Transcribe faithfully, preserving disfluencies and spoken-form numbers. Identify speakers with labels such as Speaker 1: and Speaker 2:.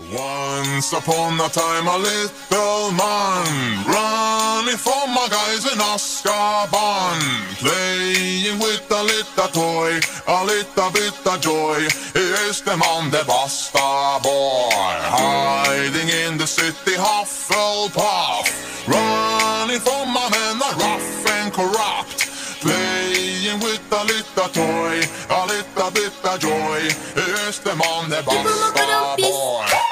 Speaker 1: Once upon a time a little man running from my guys in Azkaban, playing with a little toy, a little bit of joy. Here's the man, the Basta boy, hiding in the city Hufflepuff, running from my men are rough and corrupt, playing with a little toy, a little bit of joy. Here's the man, the Basta boy.